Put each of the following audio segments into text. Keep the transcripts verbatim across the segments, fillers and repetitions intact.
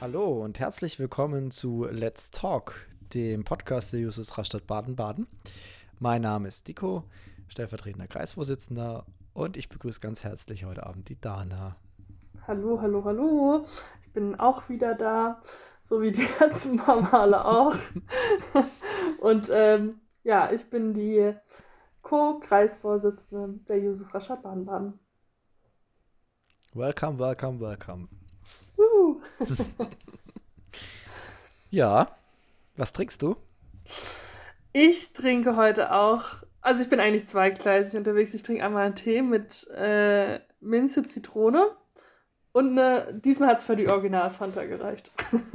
Hallo und herzlich willkommen zu Let's Talk, dem Podcast der Jusos Rastatt Baden-Baden. Mein Name ist Diko, stellvertretender Kreisvorsitzender, und ich begrüße ganz herzlich heute Abend die Dana. Hallo, hallo, hallo. Ich bin auch wieder da, so wie die letzten paar Male auch. Und ähm, ja, ich bin die Co-Kreisvorsitzende der Jusos Rastatt Baden-Baden. Welcome, welcome, welcome. Juhu. Ja, was trinkst du? Ich trinke heute auch, also ich bin eigentlich zweigleisig unterwegs. Ich trinke einmal einen Tee mit äh, Minze, Zitrone und eine, diesmal hat es für die Original-Fanta gereicht.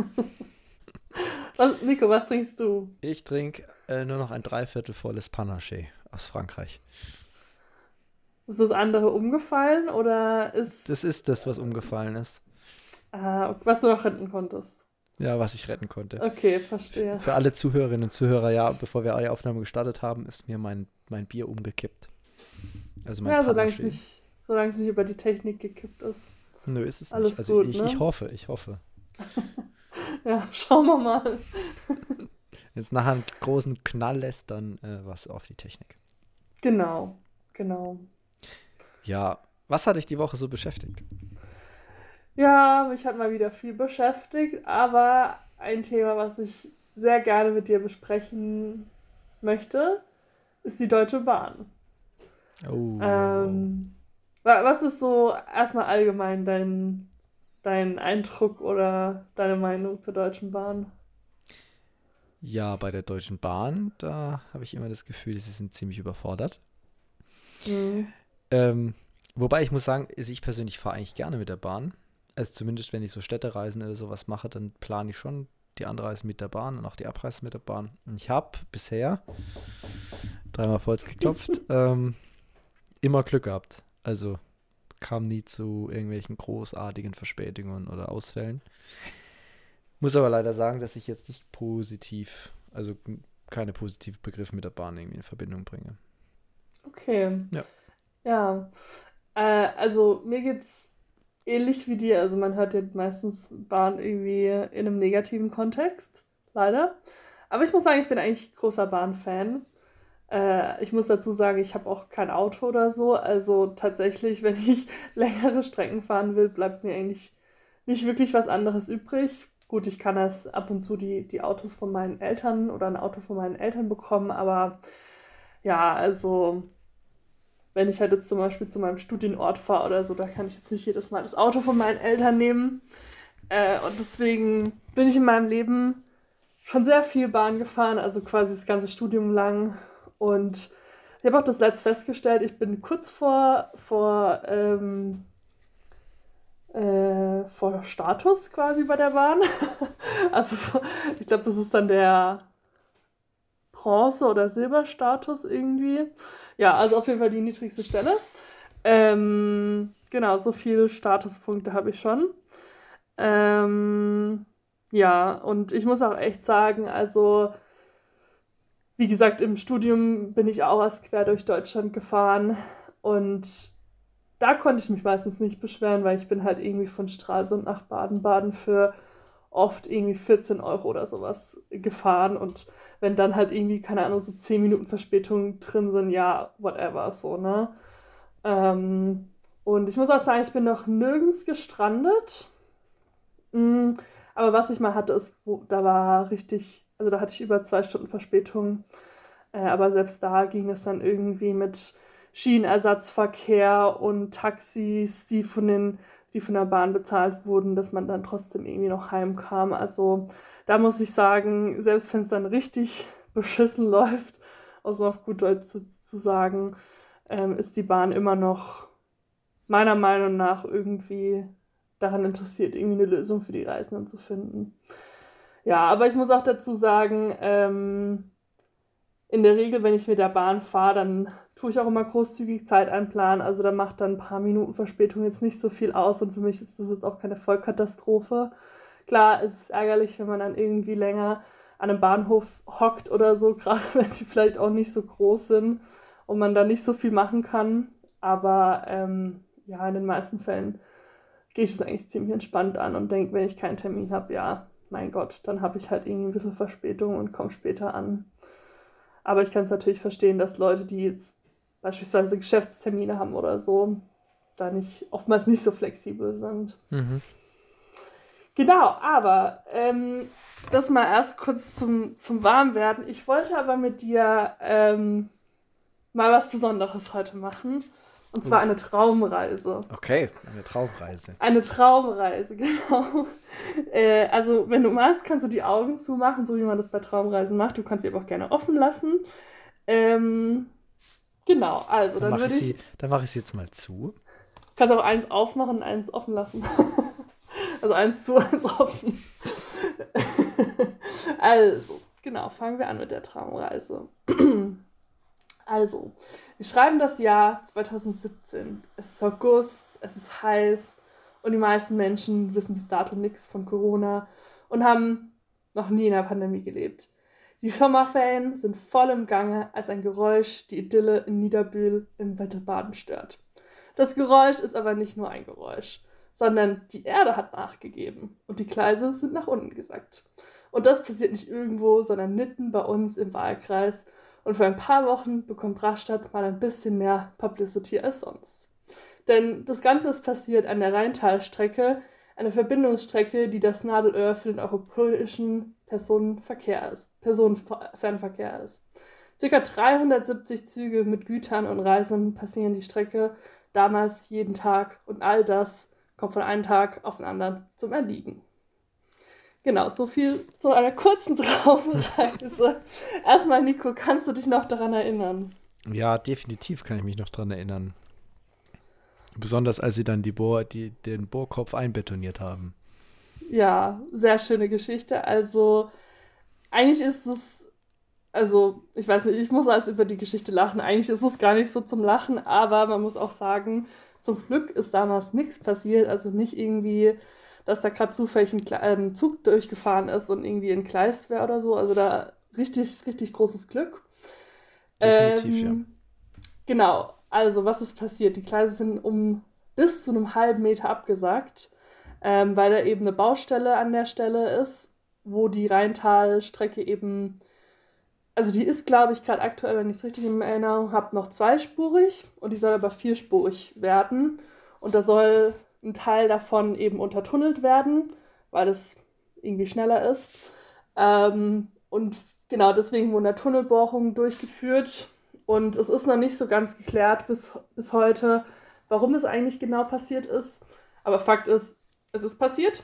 was, Nico, was trinkst du? Ich trinke äh, nur noch ein Dreiviertel volles Panaché aus Frankreich. Ist das andere umgefallen oder ist... Das ist das, was umgefallen ist. Ah, was du noch retten konntest. Ja, was ich retten konnte. Okay, verstehe. Für alle Zuhörerinnen und Zuhörer, ja, bevor wir die Aufnahme gestartet haben, ist mir mein, mein Bier umgekippt. Also mein Ja, solange es Panaché. nicht, solange es nicht über die Technik gekippt ist. Nö, ist es Alles nicht. Also gut, ich, ne? ich hoffe, ich hoffe. Ja, schauen wir mal. Wenn es nachher einen großen Knall lässt, dann äh, was auf die Technik. Genau, genau. Ja, was hat dich die Woche so beschäftigt? Ja, mich hat mal wieder viel beschäftigt, aber ein Thema, was ich sehr gerne mit dir besprechen möchte, ist die Deutsche Bahn. Oh. Ähm, wa- was ist so erstmal allgemein dein, dein Eindruck oder deine Meinung zur Deutschen Bahn? Ja, bei der Deutschen Bahn, da habe ich immer das Gefühl, sie sind ziemlich überfordert. Hm. Ähm, wobei ich muss sagen, also ich persönlich fahre eigentlich gerne mit der Bahn. Also zumindest, wenn ich so Städtereisen oder sowas mache, dann plane ich schon die Anreise mit der Bahn und auch die Abreise mit der Bahn. Und ich habe bisher, dreimal voll geklopft, ähm, immer Glück gehabt. Also kam nie zu irgendwelchen großartigen Verspätungen oder Ausfällen. Muss aber leider sagen, dass ich jetzt nicht positiv, also keine positiven Begriffe mit der Bahn irgendwie in Verbindung bringe. Okay. Ja. Ja. Äh, also mir geht's ähnlich wie dir. Also man hört ja meistens Bahn irgendwie in einem negativen Kontext, leider. Aber ich muss sagen, ich bin eigentlich großer Bahn-Fan. Äh, ich muss dazu sagen, ich habe auch kein Auto oder so. Also tatsächlich, wenn ich längere Strecken fahren will, bleibt mir eigentlich nicht wirklich was anderes übrig. Gut, ich kann das ab und zu die, die Autos von meinen Eltern oder ein Auto von meinen Eltern bekommen, aber ja, also wenn ich halt jetzt zum Beispiel zu meinem Studienort fahre oder so, da kann ich jetzt nicht jedes Mal das Auto von meinen Eltern nehmen. Äh, und deswegen bin ich in meinem Leben schon sehr viel Bahn gefahren, also quasi das ganze Studium lang. Und ich habe auch das letzte festgestellt, ich bin kurz vor, vor, ähm, äh, vor Status quasi bei der Bahn. Also ich glaube, das ist dann der Bronze- oder Silberstatus irgendwie. Ja, also auf jeden Fall die niedrigste Stelle. Ähm, genau, so viele Statuspunkte habe ich schon. Ähm, ja, und ich muss auch echt sagen, also wie gesagt, im Studium bin ich auch erst quer durch Deutschland gefahren und da konnte ich mich meistens nicht beschweren, weil ich bin halt irgendwie von Stralsund nach Baden-Baden für oft irgendwie vierzehn Euro oder sowas gefahren und wenn dann halt irgendwie, keine Ahnung, so zehn Minuten Verspätung drin sind, ja, whatever, so, ne? Ähm, und ich muss auch sagen, ich bin noch nirgends gestrandet. Mm, aber was ich mal hatte, ist, wo, da war richtig, also da hatte ich über zwei Stunden Verspätung. Äh, aber selbst da ging es dann irgendwie mit Schienenersatzverkehr und Taxis, die von den, die von der Bahn bezahlt wurden, dass man dann trotzdem irgendwie noch heimkam. Also da muss ich sagen, selbst wenn es dann richtig beschissen läuft, aus auf gut Deutsch zu, zu sagen, ähm, ist die Bahn immer noch meiner Meinung nach irgendwie daran interessiert, irgendwie eine Lösung für die Reisenden zu finden. Ja, aber ich muss auch dazu sagen, ähm, in der Regel, wenn ich mit der Bahn fahre, dann tue ich auch immer großzügig Zeit einplanen. Also da macht dann ein paar Minuten Verspätung jetzt nicht so viel aus und für mich ist das jetzt auch keine Vollkatastrophe. Klar, es ist ärgerlich, wenn man dann irgendwie länger an einem Bahnhof hockt oder so, gerade wenn die vielleicht auch nicht so groß sind und man da nicht so viel machen kann. Aber ähm, ja, in den meisten Fällen gehe ich das eigentlich ziemlich entspannt an und denke, wenn ich keinen Termin habe, ja, mein Gott, dann habe ich halt irgendwie ein bisschen Verspätung und komme später an. Aber ich kann es natürlich verstehen, dass Leute, die jetzt beispielsweise Geschäftstermine haben oder so, da nicht oftmals nicht so flexibel sind. Mhm. Genau, aber ähm, das mal erst kurz zum, zum Warmwerden. Ich wollte aber mit dir ähm, mal was Besonderes heute machen. Und zwar Oh. eine Traumreise. Okay, eine Traumreise. Eine Traumreise, genau. Äh, also, wenn du magst, kannst du die Augen zumachen, so wie man das bei Traumreisen macht. Du kannst sie aber auch gerne offen lassen. Ähm, genau, also, Dann dann mache ich würde ich. sie, dann mache ich sie jetzt mal zu. Kannst auch eins aufmachen und eins offen lassen. Also eins zu, eins offen. Also, genau, fangen wir an mit der Traumreise. Also, wir schreiben das Jahr zwanzig siebzehn. Es ist August, es ist heiß und die meisten Menschen wissen bis dato nichts von Corona und haben noch nie in der Pandemie gelebt. Die Sommerferien sind voll im Gange, als ein Geräusch die Idylle in Niederbühl im Wetterbaden stört. Das Geräusch ist aber nicht nur ein Geräusch, sondern die Erde hat nachgegeben und die Gleise sind nach unten gesackt. Und das passiert nicht irgendwo, sondern mitten bei uns im Wahlkreis. Und für ein paar Wochen bekommt Rastatt mal ein bisschen mehr Publicity als sonst. Denn das Ganze ist passiert an der Rheintalstrecke, eine Verbindungsstrecke, die das Nadelöhr für den europäischen Personenverkehr ist, Personenfernverkehr ist. Circa dreihundertsiebzig Züge mit Gütern und Reisenden passieren die Strecke damals jeden Tag und all das kommt von einem Tag auf den anderen zum Erliegen. Genau, so viel zu einer kurzen Traumreise. Erstmal, Nico, kannst du dich noch daran erinnern? Ja, definitiv kann ich mich noch dran erinnern. Besonders als sie dann die Bohr, die, den Bohrkopf einbetoniert haben. Ja, sehr schöne Geschichte. Also, eigentlich ist es, also, ich weiß nicht, ich muss alles über die Geschichte lachen. Eigentlich ist es gar nicht so zum Lachen, aber man muss auch sagen, zum Glück ist damals nichts passiert. Also nicht irgendwie, dass da gerade zufällig ein, Kle- ein Zug durchgefahren ist und irgendwie entgleist wäre oder so. Also da richtig, richtig großes Glück. Definitiv, Ähm, Genau, also was ist passiert? Die Gleise sind um bis zu einem halben Meter abgesackt, ähm, weil da eben eine Baustelle an der Stelle ist, wo die Rheintalstrecke eben, also die ist, glaube ich, gerade aktuell, wenn ich es richtig in Erinnerung habe, noch zweispurig und die soll aber vierspurig werden. Und da soll ein Teil davon eben untertunnelt werden, weil es irgendwie schneller ist. Ähm, und genau deswegen wurden da Tunnelbohrungen durchgeführt. Und es ist noch nicht so ganz geklärt bis, bis heute, warum das eigentlich genau passiert ist. Aber Fakt ist, es ist passiert.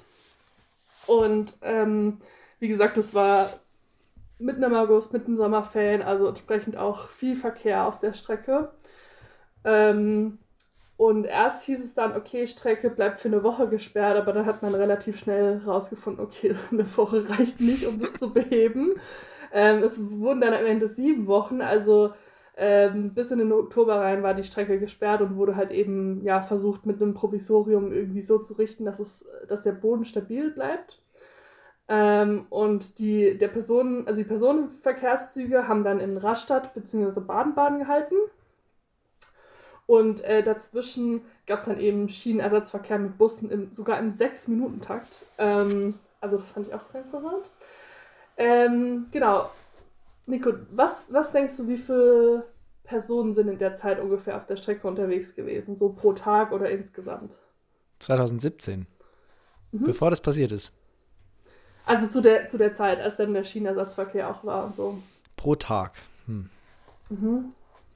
Und ähm, wie gesagt, es war mitten im August, mitten im Sommerferien, also entsprechend auch viel Verkehr auf der Strecke. Ähm, und erst hieß es dann, okay, Strecke bleibt für eine Woche gesperrt, aber dann hat man relativ schnell rausgefunden, okay, eine Woche reicht nicht, um das zu beheben. Ähm, es wurden dann am Ende sieben Wochen, also ähm, bis in den Oktober rein war die Strecke gesperrt und wurde halt eben ja versucht mit einem Provisorium irgendwie so zu richten, dass es, dass der Boden stabil bleibt. Ähm, und die, der Personen, also die Personenverkehrszüge haben dann in Rastatt bzw. Baden-Baden gehalten. Und äh, dazwischen gab es dann eben Schienenersatzverkehr mit Bussen, im, sogar im sechs Minuten Takt. Ähm, also das fand ich auch sehr interessant. Ähm, genau. Nico, was, was denkst du, wie viele Personen sind in der Zeit ungefähr auf der Strecke unterwegs gewesen? So pro Tag oder insgesamt? zwanzig siebzehn, Mhm. bevor das passiert ist. Also zu der, zu der Zeit, als dann der Schienenersatzverkehr auch war und so. Pro Tag. Hm. Mhm.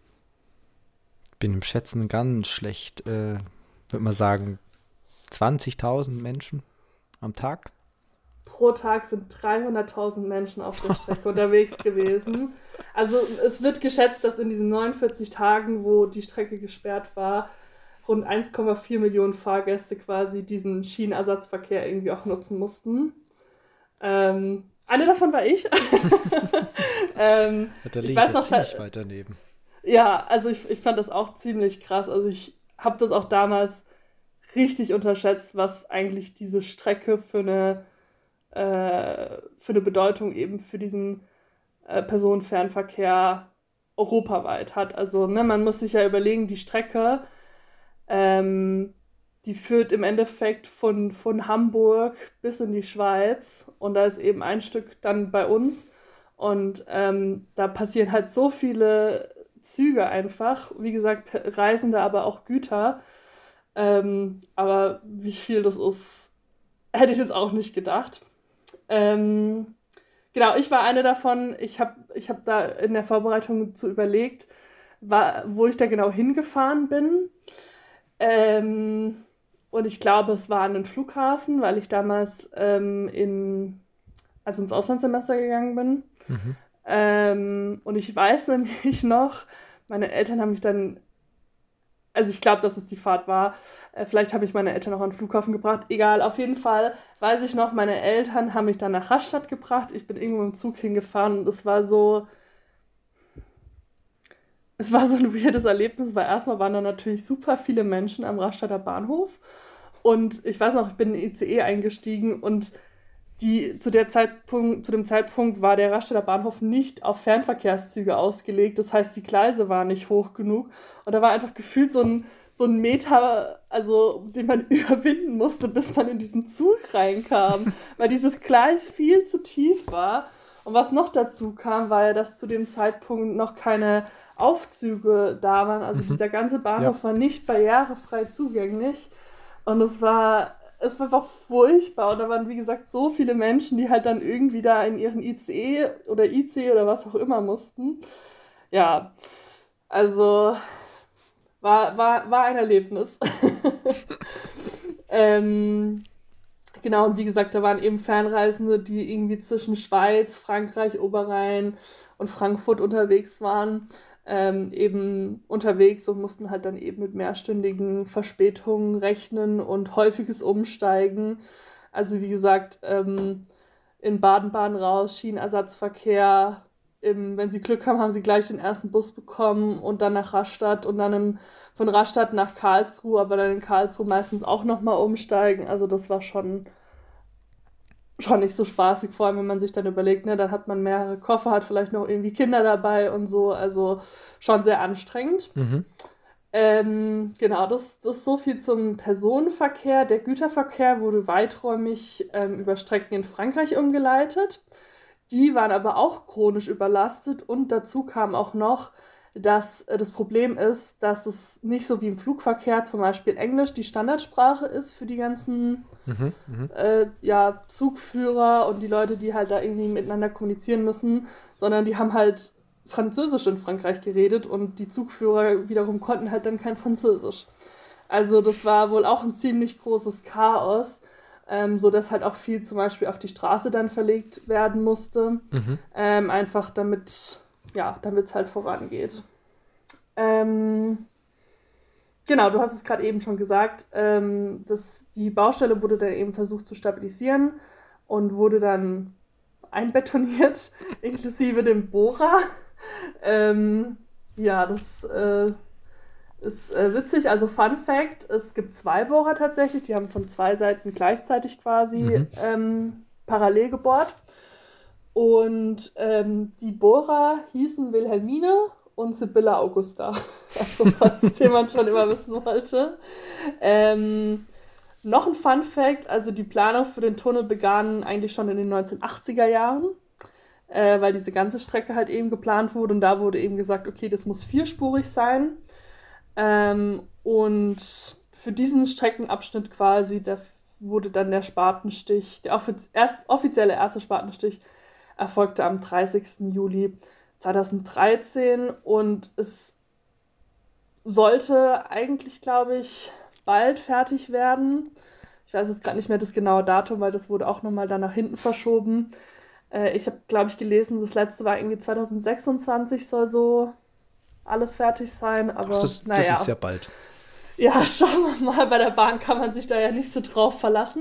Bin im Schätzen ganz schlecht. Äh, würde mal sagen, zwanzigtausend Menschen am Tag. Pro Tag sind dreihunderttausend Menschen auf der Strecke unterwegs gewesen. Also es wird geschätzt, dass in diesen neunundvierzig Tagen, wo die Strecke gesperrt war, rund eins Komma vier Millionen Fahrgäste quasi diesen Schienenersatzverkehr irgendwie auch nutzen mussten. Ähm, eine davon war ich. ähm, Da ich liege ich weiß ja noch, ziemlich ta- weit daneben. ja, also ich, ich fand das auch ziemlich krass. Also ich habe das auch damals richtig unterschätzt, was eigentlich diese Strecke für eine, äh, für eine Bedeutung eben für diesen äh, Personenfernverkehr europaweit hat. Also ne, man muss sich ja überlegen, die Strecke ähm, die führt im Endeffekt von, von Hamburg bis in die Schweiz und da ist eben ein Stück dann bei uns und ähm, da passieren halt so viele Züge einfach, wie gesagt, Reisende, aber auch Güter, ähm, aber wie viel das ist, hätte ich jetzt auch nicht gedacht. Ähm, genau, ich war eine davon, ich habe ich hab da in der Vorbereitung zu überlegt, war, wo ich da genau hingefahren bin. Ähm, und ich glaube, es war an den Flughafen, weil ich damals ähm, in, also ins Auslandssemester gegangen bin. Mhm. Ähm, und ich weiß nämlich noch, meine Eltern haben mich dann, also ich glaube, dass es die Fahrt war, äh, vielleicht habe ich meine Eltern auch an den Flughafen gebracht, egal, auf jeden Fall weiß ich noch, meine Eltern haben mich dann nach Rastatt gebracht, ich bin irgendwo im Zug hingefahren und es war so, es war so ein weirdes Erlebnis, weil erstmal waren da natürlich super viele Menschen am Rastatter Bahnhof und ich weiß noch, ich bin in den I C E eingestiegen und die, zu, der Zeitpunkt, zu dem Zeitpunkt war der Rastatter Bahnhof nicht auf Fernverkehrszüge ausgelegt. Das heißt, die Gleise waren nicht hoch genug. Und da war einfach gefühlt so ein, so ein Meter, also, den man überwinden musste, bis man in diesen Zug reinkam. Weil dieses Gleis viel zu tief war. Und was noch dazu kam, war ja, dass zu dem Zeitpunkt noch keine Aufzüge da waren. Also Mhm. dieser ganze Ja. Bahnhof war nicht barrierefrei zugänglich. Und es war, es war einfach furchtbar. Und da waren, wie gesagt, so viele Menschen, die halt dann irgendwie da in ihren I C E oder I C oder was auch immer mussten. Ja, also war, war, war ein Erlebnis. ähm, genau, und wie gesagt, da waren eben Fernreisende, die irgendwie zwischen Schweiz, Frankreich, Oberrhein und Frankfurt unterwegs waren. Ähm, eben unterwegs und mussten halt dann eben mit mehrstündigen Verspätungen rechnen und häufiges Umsteigen. Also wie gesagt, ähm, in Baden-Baden raus, Schienenersatzverkehr. Im, wenn sie Glück haben, haben sie gleich den ersten Bus bekommen und dann nach Rastatt und dann in, von Rastatt nach Karlsruhe, aber dann in Karlsruhe meistens auch nochmal umsteigen. Also das war schon, schon nicht so spaßig, vor allem wenn man sich dann überlegt, ne, dann hat man mehrere Koffer, hat vielleicht noch irgendwie Kinder dabei und so, also schon sehr anstrengend. Mhm. Ähm, genau, das, das ist so viel zum Personenverkehr. Der Güterverkehr wurde weiträumig ähm, über Strecken in Frankreich umgeleitet. Die waren aber auch chronisch überlastet und dazu kam auch noch, dass äh, das Problem ist, dass es nicht so wie im Flugverkehr zum Beispiel Englisch die Standardsprache ist für die ganzen Mhm. Mhm. äh, ja, Zugführer und die Leute, die halt da irgendwie miteinander kommunizieren müssen, sondern die haben halt Französisch in Frankreich geredet und die Zugführer wiederum konnten halt dann kein Französisch. Also das war wohl auch ein ziemlich großes Chaos, ähm, sodass halt auch viel zum Beispiel auf die Straße dann verlegt werden musste, Mhm. ähm, einfach damit, ja, damit es halt vorangeht. Ähm, Genau, du hast es gerade eben schon gesagt, ähm, dass die Baustelle wurde dann eben versucht zu stabilisieren und wurde dann einbetoniert, inklusive dem Bohrer. Ähm, ja, das äh, ist äh, witzig. Also Fun Fact, es gibt zwei Bohrer tatsächlich, die haben von zwei Seiten gleichzeitig quasi Mhm. ähm, parallel gebohrt. Und ähm, die Bohrer hießen Wilhelmine und Sibylla Augusta. Also, was das jemand schon immer wissen wollte. Ähm, noch ein Fun Fact: Also, die Planung für den Tunnel begann eigentlich schon in den neunzehnhundertachtziger Jahren, äh, weil diese ganze Strecke halt eben geplant wurde. Und da wurde eben gesagt: Okay, das muss vierspurig sein. Ähm, und für diesen Streckenabschnitt quasi, da wurde dann der Spatenstich, der offiz erst, offizielle erste Spatenstich, erfolgte am dreißigsten Juli zweitausenddreizehn und es sollte eigentlich, glaube ich, bald fertig werden. Ich weiß jetzt gerade nicht mehr das genaue Datum, weil das wurde auch nochmal dann nach hinten verschoben. Äh, ich habe, glaube ich, gelesen, das letzte war irgendwie zweitausendsechsundzwanzig soll so alles fertig sein, Ach, aber das, das ist naja. ja bald. Ja, schauen wir mal, bei der Bahn kann man sich da ja nicht so drauf verlassen.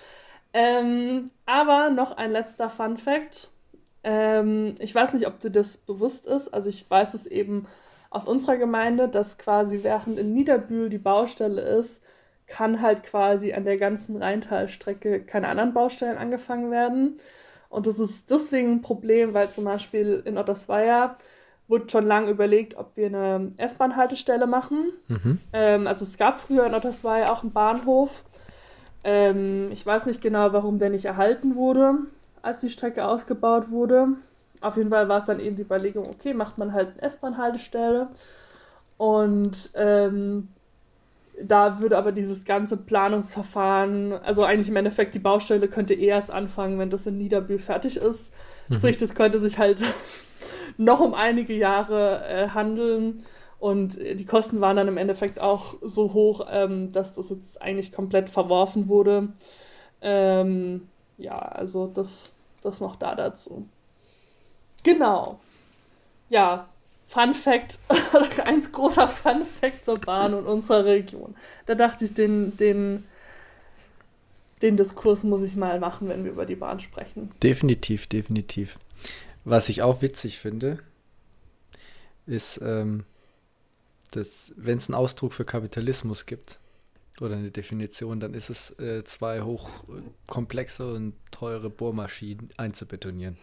Ähm, aber noch ein letzter Fun Fact. Ähm, ich weiß nicht, ob dir das bewusst ist. Also ich weiß es eben aus unserer Gemeinde, dass quasi während in Niederbühl die Baustelle ist, kann halt quasi an der ganzen Rheintalstrecke keine anderen Baustellen angefangen werden. Und das ist deswegen ein Problem, weil zum Beispiel in Ottersweier wurde schon lange überlegt, ob wir eine S-Bahn-Haltestelle machen. Mhm. Ähm, also es gab früher in Ottersweier auch einen Bahnhof. Ähm, ich weiß nicht genau, warum der nicht erhalten wurde, als die Strecke ausgebaut wurde. Auf jeden Fall war es dann eben die Überlegung, okay, macht man halt eine S-Bahn-Haltestelle. Und ähm, da würde aber dieses ganze Planungsverfahren, also eigentlich im Endeffekt die Baustelle könnte eh erst anfangen, wenn das in Niederbühl fertig ist. Mhm. Sprich, das könnte sich halt noch um einige Jahre äh, handeln. Und die Kosten waren dann im Endeffekt auch so hoch, ähm, dass das jetzt eigentlich komplett verworfen wurde. Ähm, ja, also das, das noch da dazu. Genau. Ja, Fun Fact, ein großer Fun Fact zur Bahn und unserer Region. Da dachte ich, den, den, den Diskurs muss ich mal machen, wenn wir über die Bahn sprechen. Definitiv, definitiv. Was ich auch witzig finde, ist, ähm, dass wenn es einen Ausdruck für Kapitalismus gibt oder eine Definition, dann ist es, äh, zwei hochkomplexe und teure Bohrmaschinen einzubetonieren.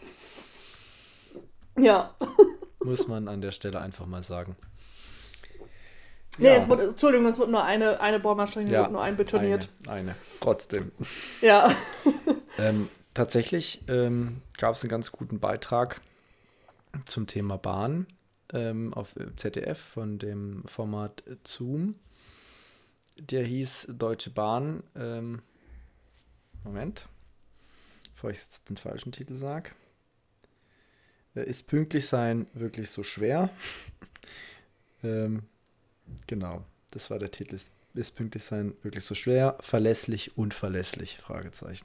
Ja. Muss man an der Stelle einfach mal sagen. Nee, Ja. es wurde, Entschuldigung, es wurde nur eine, eine Bohrmaschine, Ja, wurde nur einbetoniert. Eine, eine. Trotzdem. Ja. ähm, tatsächlich ähm, gab es einen ganz guten Beitrag zum Thema Bahn ähm, auf Z D F von dem Format Zoom. Der hieß Deutsche Bahn. Ähm, Moment, bevor ich jetzt den falschen Titel sage. Äh, ist pünktlich sein wirklich so schwer? ähm, genau, das war der Titel. Ist, ist pünktlich sein wirklich so schwer? Verlässlich, unverlässlich? Fragezeichen.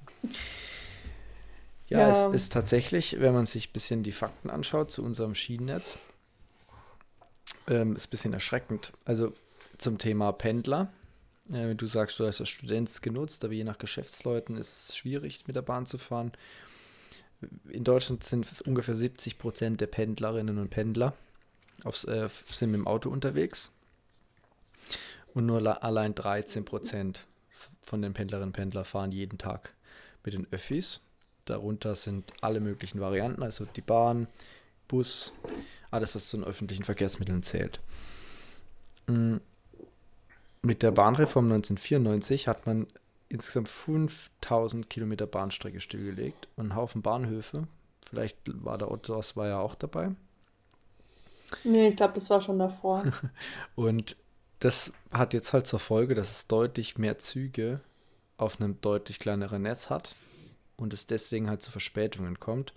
Ja, Ja. es ist tatsächlich, wenn man sich ein bisschen die Fakten anschaut zu unserem Schienennetz, ähm, ist ein bisschen erschreckend. Also zum Thema Pendler. Äh, du sagst, du hast als Student es genutzt, aber je nach Geschäftsleuten ist es schwierig, mit der Bahn zu fahren. In Deutschland sind ungefähr siebzig Prozent der Pendlerinnen und Pendler aufs, äh, sind mit dem Auto unterwegs. Und nur la- allein dreizehn Prozent von den Pendlerinnen und Pendlern fahren jeden Tag mit den Öffis. Darunter sind alle möglichen Varianten, also die Bahn, Bus, alles, was zu den öffentlichen Verkehrsmitteln zählt. Mm. Mit der Bahnreform neunzehnhundertvierundneunzig hat man insgesamt fünftausend Kilometer Bahnstrecke stillgelegt und einen Haufen Bahnhöfe. Vielleicht war der Ottersweier auch dabei. Nee, ich glaube, das war schon davor. Und das hat jetzt halt zur Folge, dass es deutlich mehr Züge auf einem deutlich kleineren Netz hat und es deswegen halt zu Verspätungen kommt.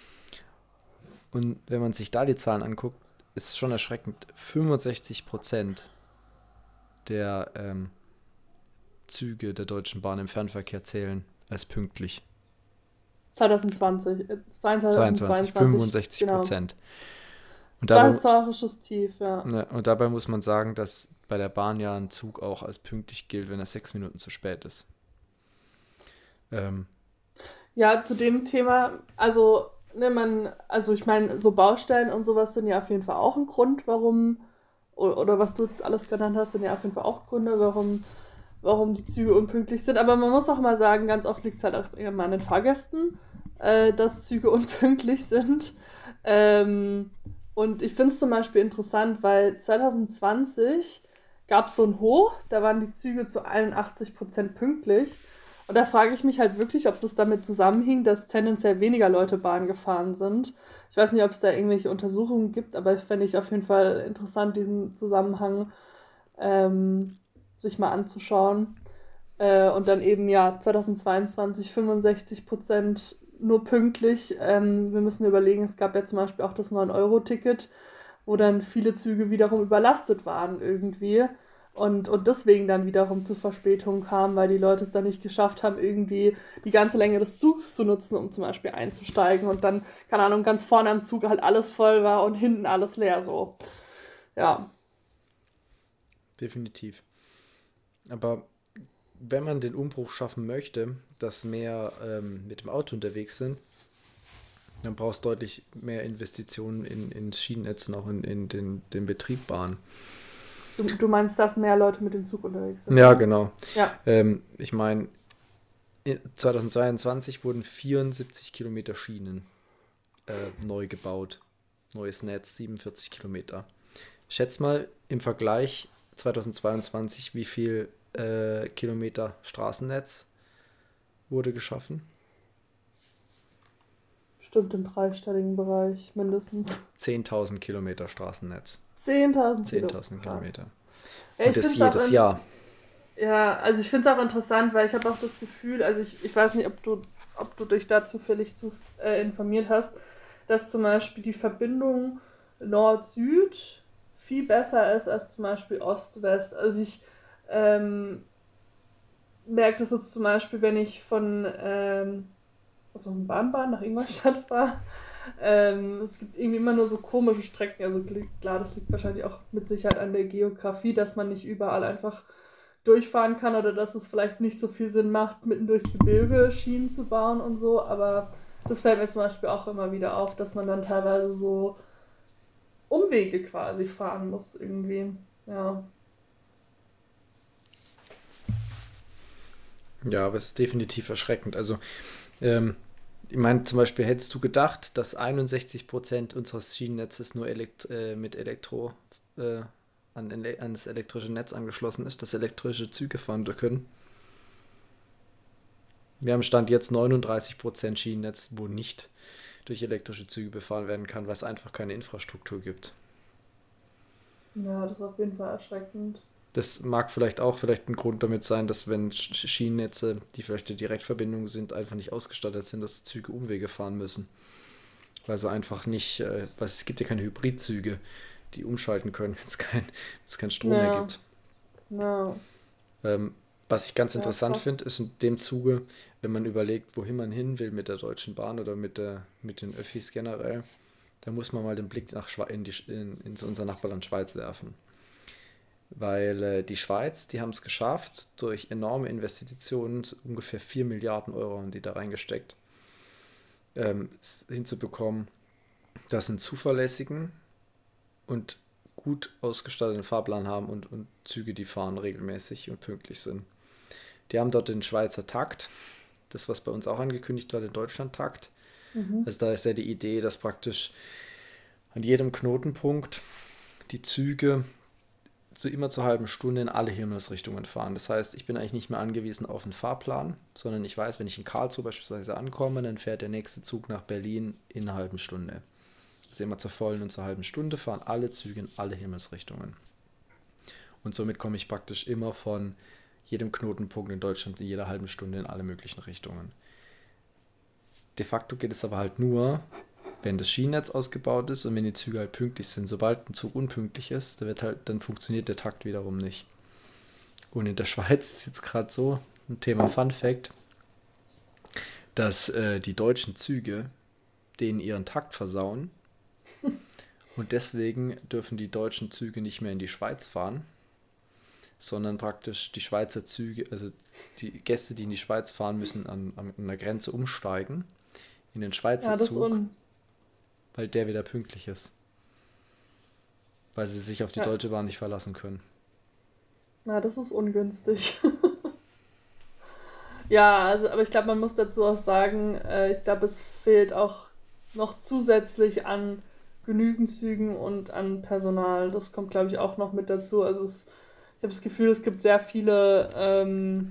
Und wenn man sich da die Zahlen anguckt, ist es schon erschreckend. fünfundsechzig Prozent der ähm, Züge der Deutschen Bahn im Fernverkehr zählen als pünktlich. zwanzig zwanzig, äh, zweiundzwanzig, zweitausendzweiundzwanzig, fünfundsechzig genau. Prozent. Und Das war dabei, historisches Tief, ja. ne, und dabei muss man sagen, dass bei der Bahn ja ein Zug auch als pünktlich gilt, wenn er sechs Minuten zu spät ist. Ähm, Ja, zu dem Thema, also, ne, man, also ich meine, so Baustellen und sowas sind ja auf jeden Fall auch ein Grund, warum, oder, oder was du jetzt alles genannt hast, sind ja auf jeden Fall auch Gründe, warum, warum die Züge unpünktlich sind. Aber man muss auch mal sagen, ganz oft liegt es halt auch immer an den Fahrgästen, äh, dass Züge unpünktlich sind. Ähm, und ich finde es zum Beispiel interessant, weil zwanzig zwanzig gab es so ein Hoch, da waren die Züge zu einundachtzig Prozent pünktlich. Und da frage ich mich halt wirklich, ob das damit zusammenhing, dass tendenziell weniger Leute Bahn gefahren sind. Ich weiß nicht, ob es da irgendwelche Untersuchungen gibt, aber ich fände ich auf jeden Fall interessant, diesen Zusammenhang ähm, sich mal anzuschauen. Äh, und dann eben, ja, zweitausendzweiundzwanzig fünfundsechzig Prozent nur pünktlich. Ähm, wir müssen überlegen, es gab ja zum Beispiel auch das neun Euro Ticket, wo dann viele Züge wiederum überlastet waren irgendwie. Und, und deswegen dann wiederum zu Verspätungen kam, weil die Leute es dann nicht geschafft haben, irgendwie die ganze Länge des Zugs zu nutzen, um zum Beispiel einzusteigen. Und dann, keine Ahnung, ganz vorne am Zug halt alles voll war und hinten alles leer so. Ja. definitiv. Aber wenn man den Umbruch schaffen möchte, dass mehr ähm, mit dem Auto unterwegs sind, dann brauchst du deutlich mehr Investitionen in, ins Schienennetz, auch in, in den, den Betrieb Bahn. Du, du meinst, dass mehr Leute mit dem Zug unterwegs sind? Ja, oder? genau. Ja. Ähm, ich meine, zweitausendzweiundzwanzig wurden vierundsiebzig Kilometer Schienen äh, neu gebaut. neues Netz, siebenundvierzig Kilometer. Schätz mal im Vergleich zweitausendzweiundzwanzig, wie viel äh, Kilometer Straßennetz wurde geschaffen? Bestimmt im dreistelligen Bereich mindestens. zehntausend Kilometer Straßennetz. zehntausend zehntausend Kilometer. Ja, Und das jedes in, Jahr. Ja, also ich finde es auch interessant, weil ich habe auch das Gefühl, also ich, ich weiß nicht, ob du, ob du dich da zufällig zu, äh, informiert hast, dass zum Beispiel die Verbindung Nord-Süd viel besser ist als zum Beispiel Ost-West. Also ich ähm, merke das jetzt zum Beispiel, wenn ich von ähm, also von Bahnbahn nach Ingolstadt fahre. Ähm, es gibt irgendwie immer nur so komische Strecken. Also klar, das liegt wahrscheinlich auch mit Sicherheit an der Geografie, dass man nicht überall einfach durchfahren kann oder dass es vielleicht nicht so viel Sinn macht, mitten durchs Gebirge Schienen zu bauen und so. Aber das fällt mir zum Beispiel auch immer wieder auf, dass man dann teilweise so Umwege quasi fahren muss irgendwie. Ja. Ja, aber es ist definitiv erschreckend. Also, ähm, ich meine, zum Beispiel hättest du gedacht, dass einundsechzig Prozent unseres Schienennetzes nur elekt äh, mit Elektro äh, an, ele an das elektrische Netz angeschlossen ist, dass elektrische Züge fahren können. Wir haben Stand jetzt neununddreißig Prozent Schienennetz, wo nicht durch elektrische Züge befahren werden kann, weil es einfach keine Infrastruktur gibt. Ja, das ist auf jeden Fall erschreckend. Das mag vielleicht auch vielleicht ein Grund damit sein, dass wenn Schienennetze, die vielleicht eine Direktverbindung sind, einfach nicht ausgestattet sind, dass Züge Umwege fahren müssen. Weil sie einfach nicht, äh, weil es gibt ja keine Hybridzüge, die umschalten können, wenn es kein, kein Strom Ja. mehr gibt. Ja. Ähm, was ich ganz Ja, interessant krass. finde, ist in dem Zuge, wenn man überlegt, wohin man hin will mit der Deutschen Bahn oder mit, der, mit den Öffis generell, da muss man mal den Blick nach Schwe in, die, in, in unser Nachbarland Schweiz werfen. Weil äh, die Schweiz, die haben es geschafft, durch enorme Investitionen, ungefähr vier Milliarden Euro haben die da reingesteckt, ähm, hinzubekommen, dass sie einen zuverlässigen und gut ausgestatteten Fahrplan haben und, und Züge, die fahren regelmäßig und pünktlich sind. Die haben dort den Schweizer Takt, das was bei uns auch angekündigt war, den Deutschland-Takt. Mhm. Also da ist ja die Idee, dass praktisch an jedem Knotenpunkt die Züge zu immer zur halben Stunde in alle Himmelsrichtungen fahren. Das heißt, ich bin eigentlich nicht mehr angewiesen auf einen Fahrplan, sondern ich weiß, wenn ich in Karlsruhe beispielsweise ankomme, dann fährt der nächste Zug nach Berlin in einer halben Stunde. Also immer zur vollen und zur halben Stunde fahren alle Züge in alle Himmelsrichtungen. Und somit komme ich praktisch immer von jedem Knotenpunkt in Deutschland in jeder halben Stunde in alle möglichen Richtungen. De facto geht es aber halt nur, wenn das Schienennetz ausgebaut ist und wenn die Züge halt pünktlich sind. Sobald ein Zug unpünktlich ist, dann, wird halt, dann funktioniert der Takt wiederum nicht. Und in der Schweiz ist jetzt gerade so, ein Thema Fun Fact, dass äh, die deutschen Züge denen ihren Takt versauen und deswegen dürfen die deutschen Züge nicht mehr in die Schweiz fahren, sondern praktisch die Schweizer Züge, also die Gäste, die in die Schweiz fahren, müssen an, an der Grenze umsteigen in den Schweizer Ja, das Zug, un weil der wieder pünktlich ist. Weil sie sich auf die Ja. Deutsche Bahn nicht verlassen können. ja, das ist ungünstig. Ja, also, aber ich glaube, man muss dazu auch sagen, äh, ich glaube, es fehlt auch noch zusätzlich an genügend Zügen und an Personal. Das kommt, glaube ich, auch noch mit dazu. Also es, ich habe das Gefühl, es gibt sehr viele, ähm,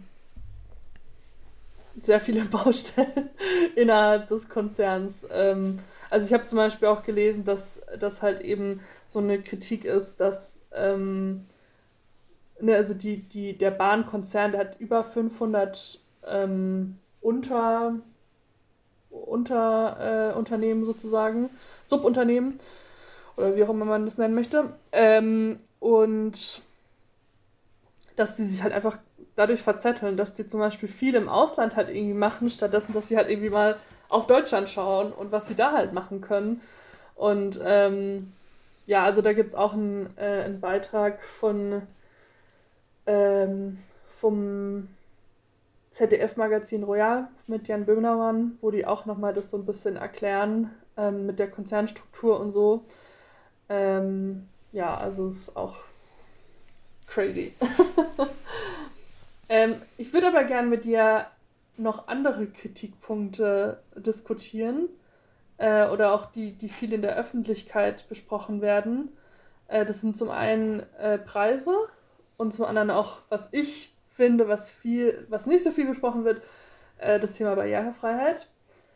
sehr viele Baustellen innerhalb des Konzerns. Ähm, also ich habe zum Beispiel auch gelesen, dass das halt eben so eine Kritik ist, dass ähm, ne, also die, die, der Bahnkonzern, der hat über fünfhundert ähm, Unter, Unter, äh, Unternehmen sozusagen, Subunternehmen oder wie auch immer man das nennen möchte. Ähm, und dass die sich halt einfach dadurch verzetteln, dass die zum Beispiel viel im Ausland halt irgendwie machen, stattdessen, dass sie halt irgendwie mal auf Deutschland schauen und was sie da halt machen können. Und ähm, ja, also da gibt es auch einen, äh, einen Beitrag von ähm, vom Z D F-Magazin Royal mit Jan Böhmermann, wo die auch nochmal das so ein bisschen erklären ähm, mit der Konzernstruktur und so. Ähm, ja, also es ist auch crazy. ähm, ich würde aber gerne mit dir noch andere Kritikpunkte diskutieren. äh, oder auch die, die viel in der Öffentlichkeit besprochen werden. Äh, das sind zum einen äh, Preise und zum anderen auch, was ich finde, was viel, was nicht so viel besprochen wird, äh, das Thema Barrierefreiheit.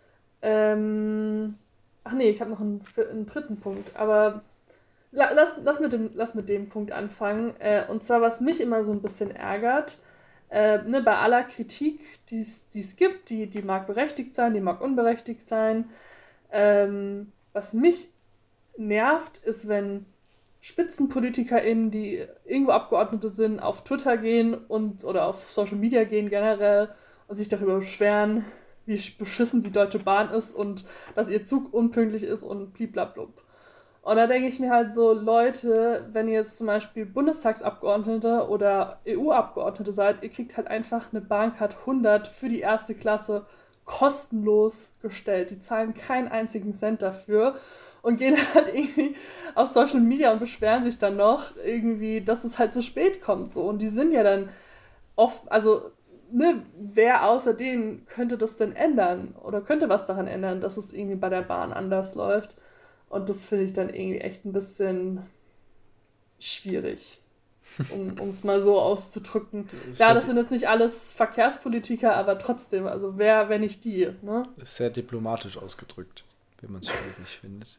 Ähm, ach nee, ich habe noch einen, einen dritten Punkt, aber la, lass, lass, mit dem, lass mit dem Punkt anfangen. Äh, und zwar, was mich immer so ein bisschen ärgert, äh, ne, bei aller Kritik, die es gibt, die, die mag berechtigt sein, die mag unberechtigt sein. Ähm, was mich nervt, ist, wenn SpitzenpolitikerInnen, die irgendwo Abgeordnete sind, auf Twitter gehen und oder auf Social Media gehen generell und sich darüber beschweren, wie beschissen die Deutsche Bahn ist und dass ihr Zug unpünktlich ist und bliblablub. Und da denke ich mir halt so, Leute, wenn ihr jetzt zum Beispiel Bundestagsabgeordnete oder E U-Abgeordnete seid, ihr kriegt halt einfach eine Bahncard hundert für die erste Klasse kostenlos gestellt. Die zahlen keinen einzigen Cent dafür und gehen halt irgendwie auf Social Media und beschweren sich dann noch irgendwie, dass es halt zu spät kommt. So. Und die sind ja dann oft, also ne, wer außer denen könnte das denn ändern oder könnte was daran ändern, dass es irgendwie bei der Bahn anders läuft. Und das finde ich dann irgendwie echt ein bisschen schwierig, um es mal so auszudrücken. Das ja, das sind jetzt nicht alles Verkehrspolitiker, aber trotzdem, also wer, wenn nicht die, ne? Das ist sehr diplomatisch ausgedrückt, wenn man es schwierig findet.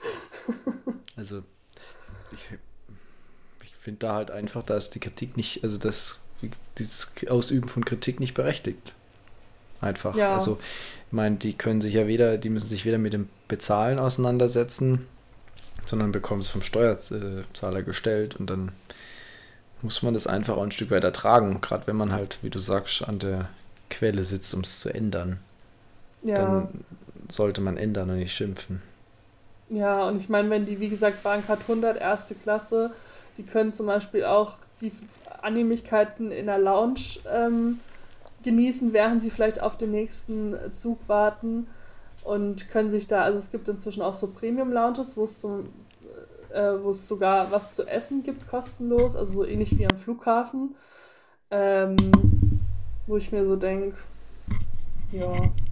Also, ich, ich finde da halt einfach, da ist die Kritik nicht, also das, dieses Ausüben von Kritik nicht berechtigt. Einfach. Ja. Also, ich meine, die können sich ja weder, die müssen sich weder mit dem Bezahlen auseinandersetzen, sondern bekommen es vom Steuerzahler gestellt und dann muss man das einfach auch ein Stück weit ertragen, gerade wenn man halt, wie du sagst, an der Quelle sitzt, um es zu ändern. Ja. Dann sollte man ändern und nicht schimpfen. Ja, und ich meine, wenn die, wie gesagt, Bahncard hundert, erste Klasse, die können zum Beispiel auch die Annehmlichkeiten in der Lounge ähm, genießen, während sie vielleicht auf den nächsten Zug warten und können sich da, also es gibt inzwischen auch so Premium-Lounges, wo es zum, äh, wo es sogar was zu essen gibt, kostenlos, also so ähnlich wie am Flughafen, ähm, wo ich mir so denke, ja,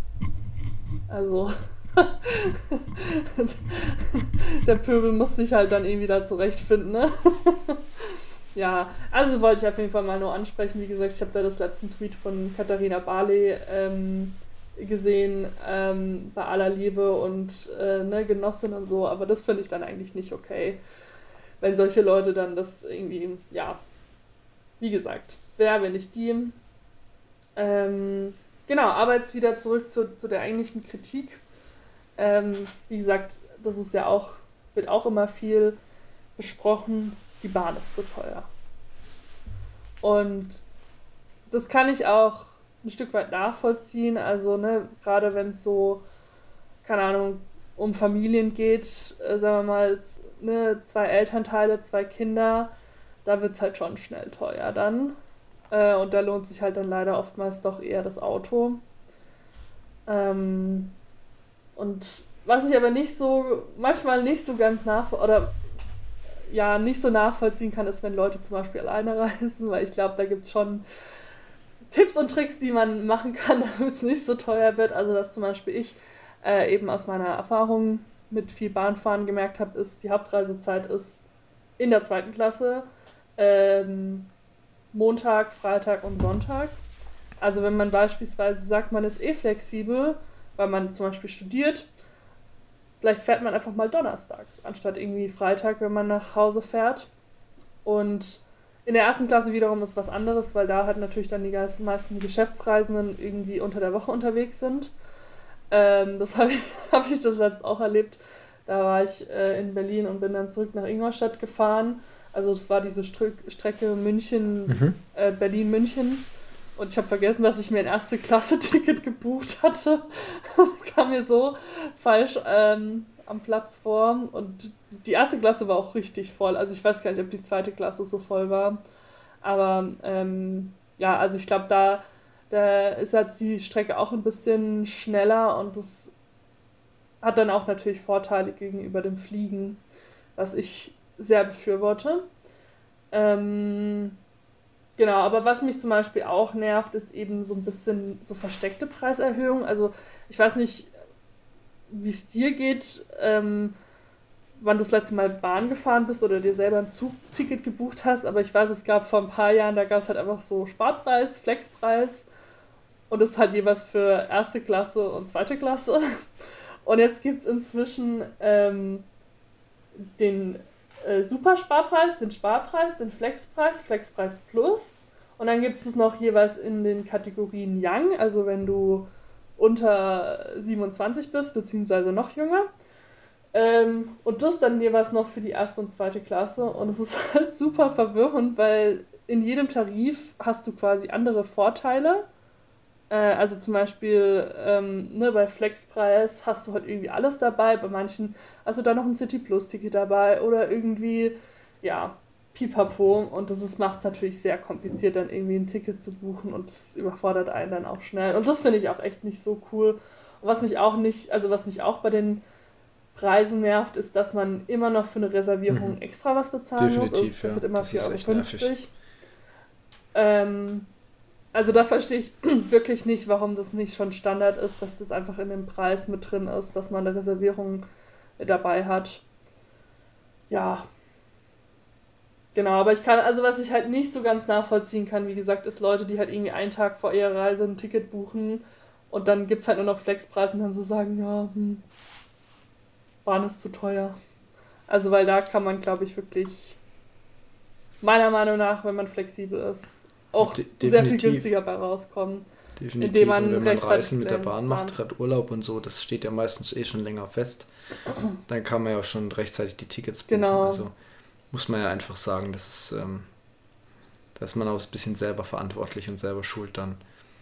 also der Pöbel muss sich halt dann irgendwie da zurechtfinden, ne? Ja, also wollte ich auf jeden Fall mal nur ansprechen. Wie gesagt, ich habe da das letzten Tweet von Katharina Barley ähm, gesehen, ähm, bei aller Liebe und äh, ne, Genossin und so, aber das finde ich dann eigentlich nicht okay, wenn solche Leute dann das irgendwie, ja, wie gesagt, wer, wenn nicht die. Ähm, genau, aber jetzt wieder zurück zu, zu der eigentlichen Kritik. Ähm, wie gesagt, das ist ja auch, wird auch immer viel besprochen, die Bahn ist zu teuer. Und das kann ich auch ein Stück weit nachvollziehen, also ne, gerade wenn es so, keine Ahnung, um Familien geht, äh, sagen wir mal, ne, zwei Elternteile, zwei Kinder, da wird es halt schon schnell teuer dann. Äh, und da lohnt sich halt dann leider oftmals doch eher das Auto. Ähm, und was ich aber nicht so, manchmal nicht so ganz nachvollziehen, oder ja, nicht so nachvollziehen kann, ist, wenn Leute zum Beispiel alleine reisen, weil ich glaube, da gibt es schon Tipps und Tricks, die man machen kann, damit es nicht so teuer wird. Also, dass zum Beispiel ich äh, eben aus meiner Erfahrung mit viel Bahnfahren gemerkt habe, ist, die Hauptreisezeit ist in der zweiten Klasse ähm, Montag, Freitag und Sonntag. Also, wenn man beispielsweise sagt, man ist eh flexibel, weil man zum Beispiel studiert, vielleicht fährt man einfach mal donnerstags, anstatt irgendwie Freitag, wenn man nach Hause fährt. Und in der ersten Klasse wiederum ist was anderes, weil da halt natürlich dann die meisten Geschäftsreisenden irgendwie unter der Woche unterwegs sind. Ähm, das habe ich, hab ich das letztes auch erlebt. Da war ich äh, in Berlin und bin dann zurück nach Ingolstadt gefahren. Also das war diese Str- Strecke München, mhm. äh, Berlin-München. Und ich habe vergessen, dass ich mir ein Erste-Klasse-Ticket gebucht hatte. Kam mir so falsch ähm, am Platz vor. Und die erste Klasse war auch richtig voll. Also ich weiß gar nicht, ob die zweite Klasse so voll war. Aber ähm, ja, also ich glaube, da, da ist jetzt die Strecke auch ein bisschen schneller. Und das hat dann auch natürlich Vorteile gegenüber dem Fliegen, was ich sehr befürworte. Ähm... Genau, aber was mich zum Beispiel auch nervt, ist eben so ein bisschen so versteckte Preiserhöhung. Also ich weiß nicht, wie es dir geht, ähm, wann du das letzte Mal Bahn gefahren bist oder dir selber ein Zugticket gebucht hast, aber ich weiß, es gab vor ein paar Jahren, da gab es halt einfach so Sparpreis, Flexpreis und das ist halt jeweils für erste Klasse und zweite Klasse. Und jetzt gibt es inzwischen ähm, den äh, Supersparpreis, den Sparpreis, den Flexpreis, Flexpreis Plus. Und dann gibt es noch jeweils in den Kategorien Young, also wenn du unter siebenundzwanzig bist, beziehungsweise noch jünger. Ähm, und das dann jeweils noch für die erste und zweite Klasse. Und es ist halt super verwirrend, weil in jedem Tarif hast du quasi andere Vorteile. Äh, also zum Beispiel ähm, ne, bei Flexpreis hast du halt irgendwie alles dabei. Bei manchen hast du da noch ein City Plus Ticket dabei oder irgendwie, ja, Pipapo. Und das macht es natürlich sehr kompliziert, dann irgendwie ein Ticket zu buchen und das überfordert einen dann auch schnell. Und das finde ich auch echt nicht so cool. Und was mich auch nicht, also was mich auch bei den Preisen nervt, ist, dass man immer noch für eine Reservierung mhm. extra was bezahlen Definitiv, muss. Also es kostet ja. immer vier Euro fünfzig. Ähm, also da verstehe ich wirklich nicht, warum das nicht schon Standard ist, dass das einfach in dem Preis mit drin ist, dass man eine Reservierung dabei hat. Ja. Genau, aber ich kann, also was ich halt nicht so ganz nachvollziehen kann, wie gesagt, ist Leute, die halt irgendwie einen Tag vor ihrer Reise ein Ticket buchen und dann gibt es halt nur noch Flexpreis und dann so sagen, ja, hm, Bahn ist zu teuer. Also weil da kann man, glaube ich, wirklich meiner Meinung nach, wenn man flexibel ist, auch De- sehr viel günstiger bei rauskommen. Definitiv, indem man und wenn man Reisen mit der Bahn macht, gerade Urlaub und so, das steht ja meistens eh schon länger fest, dann kann man ja auch schon rechtzeitig die Tickets buchen. Genau. Also muss man ja einfach sagen, das ist, ähm, da ist man auch ein bisschen selber verantwortlich und selber schuld dann.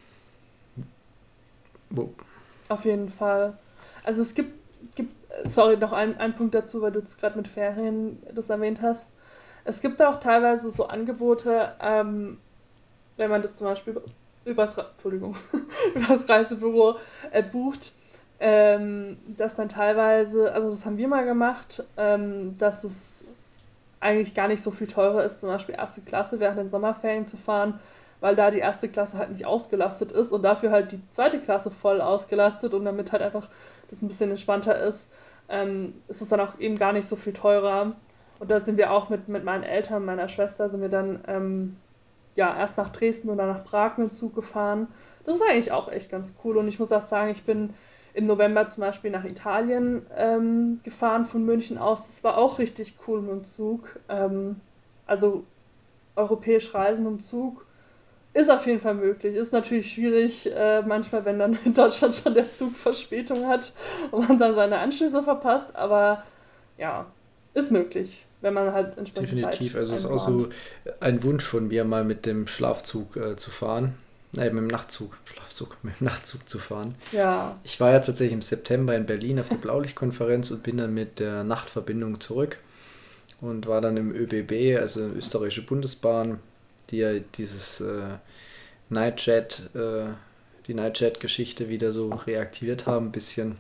Wo? Auf jeden Fall. Also es gibt, gibt sorry, noch ein, ein Punkt dazu, weil du jetzt gerade mit Ferien das erwähnt hast. Es gibt auch teilweise so Angebote, ähm, wenn man das zum Beispiel übers, Entschuldigung, übers Reisebüro äh, bucht, ähm, dass dann teilweise, also das haben wir mal gemacht, ähm, dass es eigentlich gar nicht so viel teurer ist, zum Beispiel erste Klasse während den Sommerferien zu fahren, weil da die erste Klasse halt nicht ausgelastet ist und dafür halt die zweite Klasse voll ausgelastet und damit halt einfach das ein bisschen entspannter ist, ähm, ist es dann auch eben gar nicht so viel teurer. Und da sind wir auch mit, mit meinen Eltern, meiner Schwester, sind wir dann ähm, ja, erst nach Dresden und dann nach Prag mit dem Zug gefahren. Das war eigentlich auch echt ganz cool und ich muss auch sagen, ich bin im November zum Beispiel nach Italien ähm, gefahren von München aus. Das war auch richtig cool mit dem Zug. Ähm, also europäisch reisen im Zug ist auf jeden Fall möglich. Ist natürlich schwierig, äh, manchmal, wenn dann in Deutschland schon der Zug Verspätung hat und man dann seine Anschlüsse verpasst. Aber ja, ist möglich, wenn man halt entsprechend Definitiv, Zeit also ist auch so ein Wunsch von mir, mal mit dem Schlafzug äh, zu fahren. Nein, mit dem Nachtzug, Schlafzug, mit dem Nachtzug zu fahren. Ja. Ich war ja tatsächlich im September in Berlin auf der Blaulichtkonferenz und bin dann mit der Nachtverbindung zurück und war dann im ÖBB, also österreichische Bundesbahn, die ja dieses äh, Nightjet, äh, die Nightjet-Geschichte wieder so reaktiviert haben ein bisschen.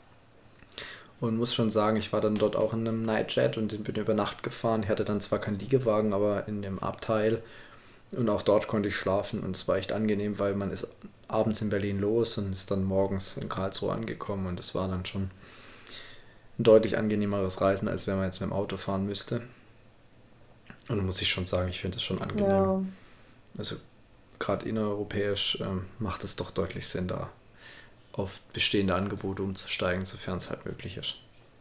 Und muss schon sagen, ich war dann dort auch in einem Nightjet und bin über Nacht gefahren. Ich hatte dann zwar keinen Liegewagen, aber in dem Abteil. Und auch dort konnte ich schlafen und es war echt angenehm, weil man ist abends in Berlin los und ist dann morgens in Karlsruhe angekommen und es war dann schon ein deutlich angenehmeres Reisen, als wenn man jetzt mit dem Auto fahren müsste. Und da muss ich schon sagen, ich finde es schon angenehm. Ja. Also gerade innereuropäisch ähm, macht es doch deutlich Sinn, da auf bestehende Angebote umzusteigen, sofern es halt möglich ist.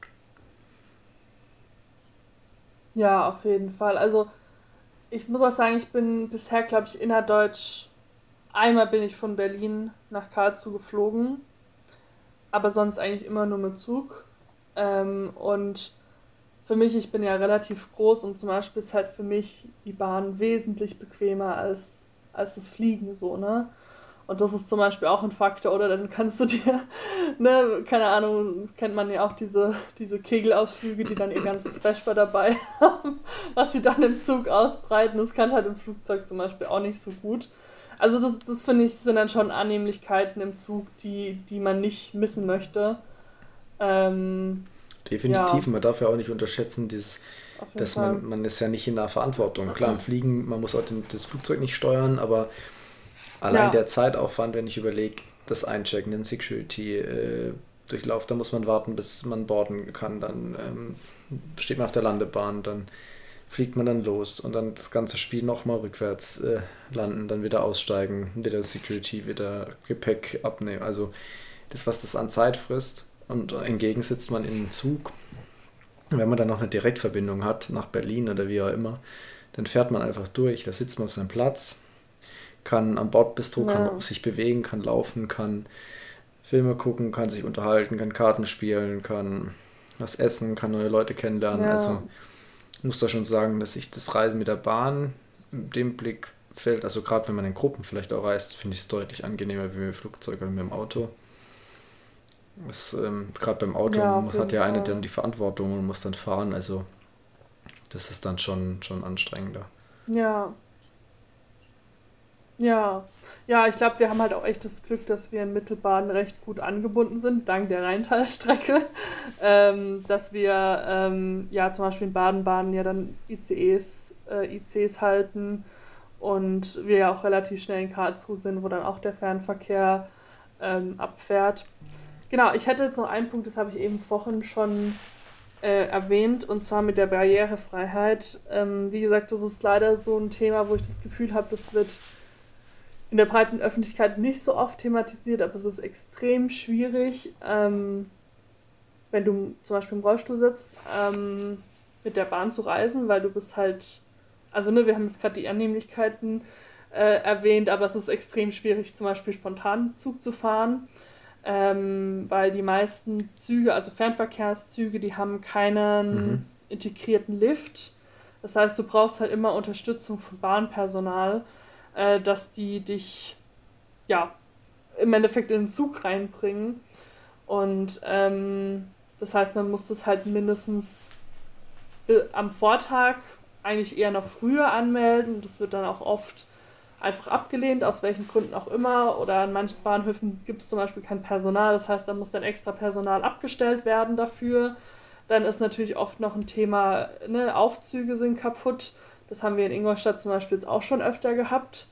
Ja, auf jeden Fall. Also ich muss auch sagen, ich bin bisher, glaube ich, innerdeutsch, einmal bin ich von Berlin nach Karlsruhe geflogen, aber sonst eigentlich immer nur mit Zug. Ähm, und für mich, ich bin ja relativ groß und zum Beispiel ist halt für mich die Bahn wesentlich bequemer als, als das Fliegen so, ne? Und das ist zum Beispiel auch ein Faktor, oder dann kannst du dir, ne, keine Ahnung, kennt man ja auch diese, diese Kegelausflüge, die dann ihr ganzes Vesper dabei haben, was sie dann im Zug ausbreiten. Das kann halt im Flugzeug zum Beispiel auch nicht so gut. Also das, das finde ich, sind dann schon Annehmlichkeiten im Zug, die, die man nicht missen möchte. Ähm, Definitiv, ja. Man darf ja auch nicht unterschätzen, dieses, dass man, man ist ja nicht in der Verantwortung. Klar, im Fliegen, man muss auch den, das Flugzeug nicht steuern, aber allein ja. der Zeitaufwand, wenn ich überlege, das Einchecken, den Security, äh, durchlauft. Da muss man warten, bis man boarden kann. Dann ähm, steht man auf der Landebahn, dann fliegt man dann los und dann das ganze Spiel nochmal rückwärts äh, landen, dann wieder aussteigen, wieder Security, wieder Gepäck abnehmen. Also das, was das an Zeit frisst. Und hingegen sitzt man in einem Zug. Wenn man dann noch eine Direktverbindung hat nach Berlin oder wie auch immer, dann fährt man einfach durch. Da sitzt man auf seinem Platz, kann am Bordbistro, Ja. kann sich bewegen, kann laufen, kann Filme gucken, kann sich unterhalten, kann Karten spielen, kann was essen, kann neue Leute kennenlernen. Ja. Also ich muss da schon sagen, dass ich das Reisen mit der Bahn in dem Blickfeld, also gerade wenn man in Gruppen vielleicht auch reist, finde ich es deutlich angenehmer wie mit dem Flugzeug oder mit dem Auto. Das, ähm, gerade beim Auto Ja, auf hat jeden ja einer Fall. dann die Verantwortung und muss dann fahren, also das ist dann schon, schon anstrengender. Ja, ja. Ja, ich glaube, wir haben halt auch echt das Glück, dass wir in Mittelbahn recht gut angebunden sind, dank der Rheintalstrecke. Ähm, dass wir ähm, ja zum Beispiel in Baden-Baden ja dann I C Es, äh, I Cs halten und wir ja auch relativ schnell in Karlsruhe sind, wo dann auch der Fernverkehr ähm, abfährt. Genau, ich hätte jetzt noch einen Punkt, das habe ich eben vorhin schon äh, erwähnt, und zwar mit der Barrierefreiheit. Ähm, wie gesagt, das ist leider so ein Thema, wo ich das Gefühl habe, das wird in der breiten Öffentlichkeit nicht so oft thematisiert, aber es ist extrem schwierig, ähm, wenn du zum Beispiel im Rollstuhl sitzt, ähm, mit der Bahn zu reisen, weil du bist halt, also ne, wir haben jetzt gerade die Annehmlichkeiten äh, erwähnt, aber es ist extrem schwierig, zum Beispiel spontan Zug zu fahren, ähm, weil die meisten Züge, also Fernverkehrszüge, die haben keinen Mhm. integrierten Lift. Das heißt, du brauchst halt immer Unterstützung von Bahnpersonal, äh, dass die dich ja im Endeffekt in den Zug reinbringen. Und ähm, das heißt, man muss das halt mindestens be- am Vortag eigentlich eher noch früher anmelden. Das wird dann auch oft einfach abgelehnt, aus welchen Gründen auch immer. Oder an manchen Bahnhöfen gibt es zum Beispiel kein Personal. Das heißt, da muss dann extra Personal abgestellt werden dafür. Dann ist natürlich oft noch ein Thema, ne, Aufzüge sind kaputt. Das haben wir in Ingolstadt zum Beispiel jetzt auch schon öfter gehabt.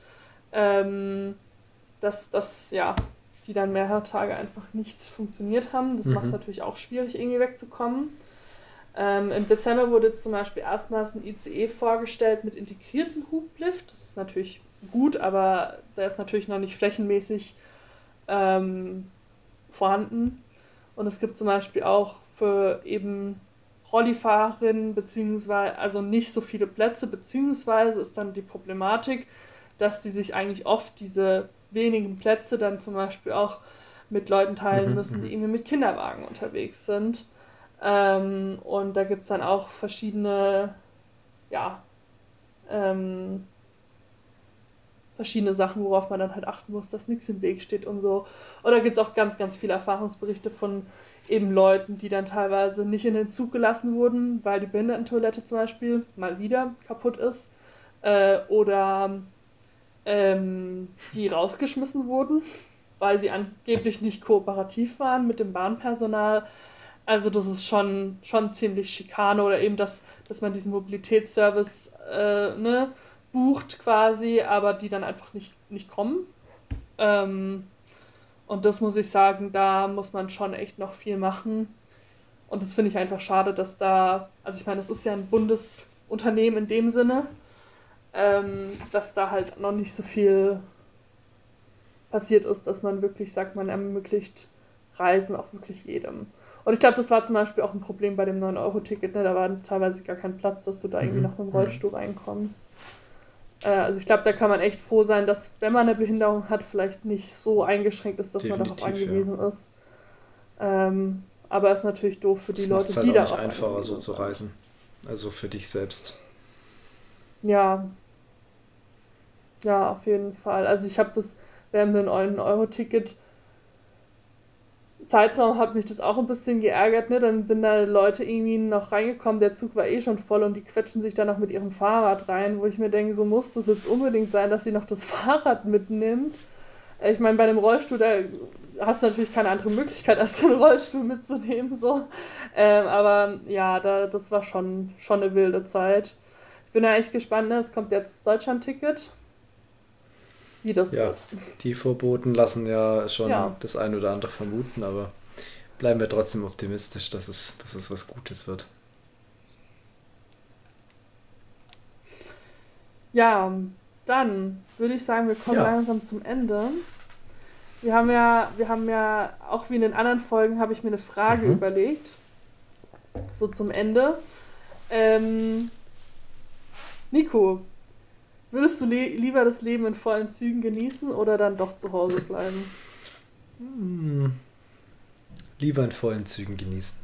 Ähm, dass, dass, ja, die dann mehrere Tage einfach nicht funktioniert haben. Das macht es Mhm. natürlich auch schwierig, irgendwie wegzukommen. Ähm, Im Dezember wurde jetzt zum Beispiel erstmals ein I C E vorgestellt mit integriertem Hublift. Das ist natürlich gut, aber der ist natürlich noch nicht flächenmäßig ähm, vorhanden. Und es gibt zum Beispiel auch für eben Rollifahrerinnen beziehungsweise also nicht so viele Plätze, beziehungsweise ist dann die Problematik, dass die sich eigentlich oft diese wenigen Plätze dann zum Beispiel auch mit Leuten teilen Mhm. müssen, die Mhm. irgendwie mit Kinderwagen unterwegs sind. Ähm, und da gibt es dann auch verschiedene, ja, ähm, verschiedene Sachen, worauf man dann halt achten muss, dass nichts im Weg steht und so. Oder gibt es auch ganz, ganz viele Erfahrungsberichte von eben Leuten, die dann teilweise nicht in den Zug gelassen wurden, weil die Behindertentoilette zum Beispiel mal wieder kaputt ist. Äh, oder ähm, die rausgeschmissen wurden, weil sie angeblich nicht kooperativ waren mit dem Bahnpersonal. Also das ist schon, schon ziemlich Schikane oder eben, dass, dass man diesen Mobilitätsservice äh, ne, bucht quasi, aber die dann einfach nicht, nicht kommen. Ähm, und das muss ich sagen, da muss man schon echt noch viel machen. Und das finde ich einfach schade, dass da, also ich meine, das ist ja ein Bundesunternehmen in dem Sinne, ähm, dass da halt noch nicht so viel passiert ist, dass man wirklich sagt, man ermöglicht Reisen auch wirklich jedem. Und ich glaube, das war zum Beispiel auch ein Problem bei dem neun Euro Ticket, ne? Da war teilweise gar kein Platz, dass du da irgendwie Mhm. noch mit dem Mhm. Rollstuhl reinkommst. Äh, also ich glaube, da kann man echt froh sein, dass, wenn man eine Behinderung hat, vielleicht nicht so eingeschränkt ist, dass man darauf Definitiv, ja. angewiesen ist. Ähm, aber es ist natürlich doof für die Das macht Leute, es halt die auch nicht darauf einfacher, so angewiesen zu sind. reisen. Also für dich selbst. Ja, ja, auf jeden Fall. Also ich habe das während dem neun Euro Ticket Zeitraum hat mich das auch ein bisschen geärgert, ne? Dann sind da Leute irgendwie noch reingekommen, der Zug war eh schon voll und die quetschen sich dann noch mit ihrem Fahrrad rein, wo ich mir denke, so muss das jetzt unbedingt sein, dass sie noch das Fahrrad mitnimmt. Ich meine, bei dem Rollstuhl, da hast du natürlich keine andere Möglichkeit, als den Rollstuhl mitzunehmen, so. Ähm, aber ja, da, das war schon, schon eine wilde Zeit. Ich bin ja echt gespannt, ne? Es kommt jetzt das Deutschland-Ticket, wie das Ja, wird. die Vorboten lassen ja schon Ja, das ein oder andere vermuten, aber bleiben wir trotzdem optimistisch, dass es, dass es was Gutes wird. Ja, dann würde ich sagen, wir kommen Ja. langsam zum Ende. Wir haben ja, wir haben ja, auch wie in den anderen Folgen, habe ich mir eine Frage Mhm. überlegt. So zum Ende. Ähm, Nico, würdest du le- lieber das Leben in vollen Zügen genießen oder dann doch zu Hause bleiben? Hm. Lieber in vollen Zügen genießen.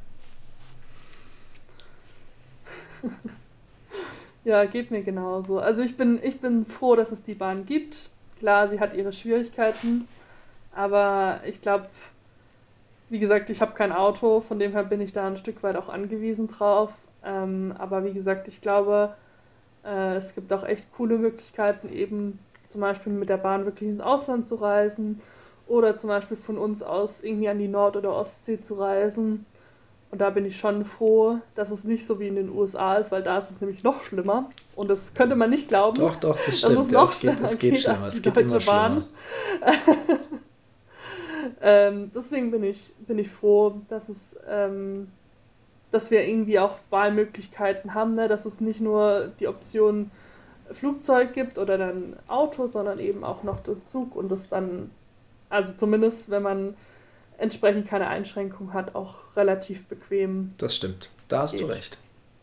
Ja, geht mir genauso. Also ich bin, ich bin froh, dass es die Bahn gibt. Klar, sie hat ihre Schwierigkeiten, aber ich glaube, wie gesagt, ich habe kein Auto, von dem her bin ich da ein Stück weit auch angewiesen drauf. Ähm, aber wie gesagt, ich glaube, äh, es gibt auch echt coole Möglichkeiten, eben zum Beispiel mit der Bahn wirklich ins Ausland zu reisen oder zum Beispiel von uns aus irgendwie an die Nord- oder Ostsee zu reisen. Und da bin ich schon froh, dass es nicht so wie in den U S A ist, weil da ist es nämlich noch schlimmer. Und das könnte man nicht glauben, Doch, doch, das dass es stimmt. Ja, noch es geht, schlimmer es geht geht schlimmer. als Es die geht immer Deutsche Bahn. schlimmer. Ähm, deswegen bin ich, bin ich froh, dass es, ähm, dass wir irgendwie auch Wahlmöglichkeiten haben, ne? Dass es nicht nur die Option Flugzeug gibt oder dann Auto, sondern eben auch noch der Zug und das dann, also zumindest wenn man entsprechend keine Einschränkung hat, auch relativ bequem Das stimmt. Da hast du geht. recht.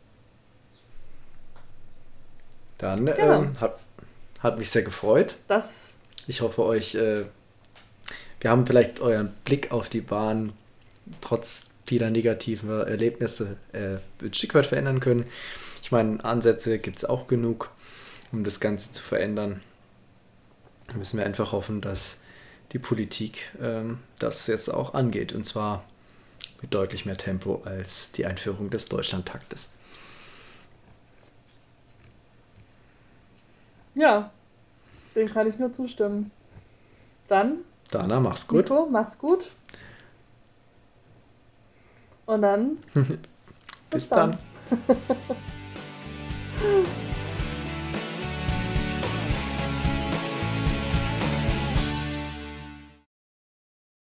Dann Ja, ähm, hat, hat mich sehr gefreut. das, Ich hoffe, euch, äh, wir haben vielleicht euren Blick auf die Bahn trotz vieler negativen Erlebnisse äh, ein Stück weit verändern können. Ich meine, Ansätze gibt es auch genug, um das Ganze zu verändern. Da müssen wir einfach hoffen, dass die Politik ähm, das jetzt auch angeht. Und zwar mit deutlich mehr Tempo als die Einführung des Deutschlandtaktes. ja, dem kann ich nur zustimmen. Dann, Dana, mach's gut. Nico, mach's gut. Und dann, Bis dann. dann.